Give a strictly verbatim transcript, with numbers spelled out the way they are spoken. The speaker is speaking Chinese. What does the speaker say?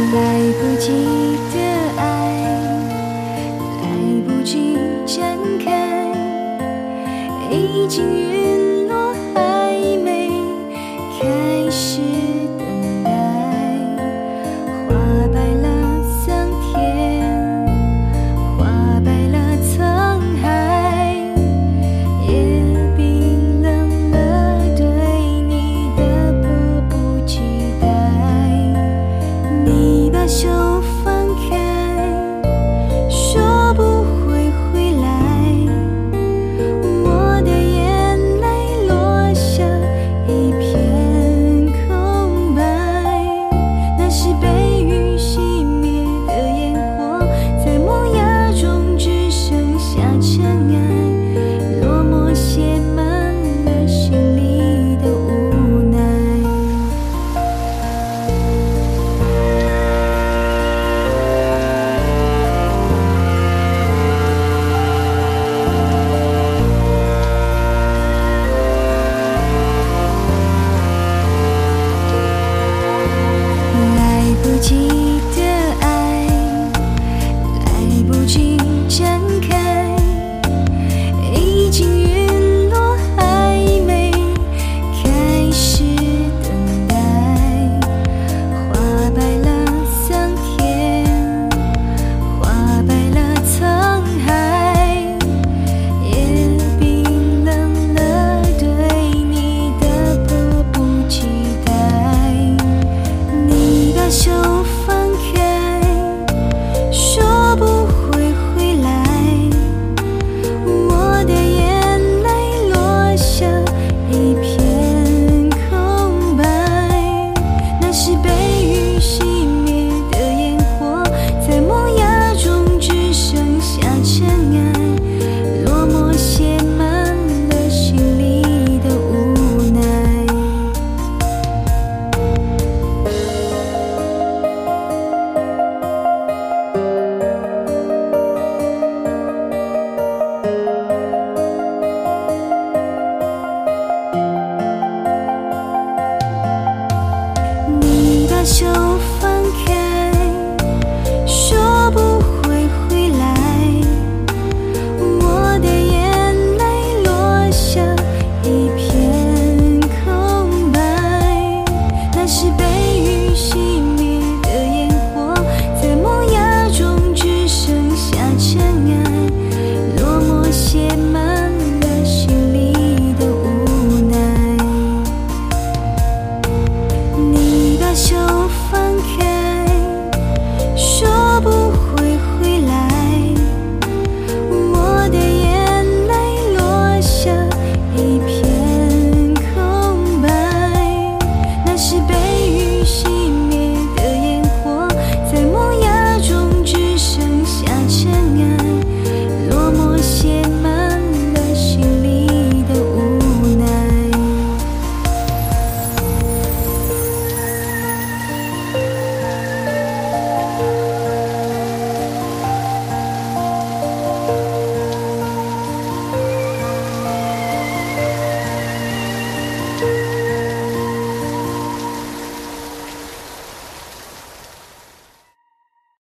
来不及的爱，来不及展开，已经陨落，还没开始等待。花白了桑田，花白了沧海，也冰冷了对你的迫不及待。你把手放开，说不会回来，我的眼泪落下一片空白。那是被雨熄灭的烟火，在萌芽中只剩下尘埃，落寞写满了心里的无奈。来不及的爱，来不及展开，已经陨落，还没开始等待。花白了桑田，花白了沧海，也冰冷了对你的迫不及待。你把手放开，说不会回来，我的眼泪落下一片空白。那是被雨熄灭的烟火，在萌芽中只剩下尘埃，落寞写满了心里的无奈。你把手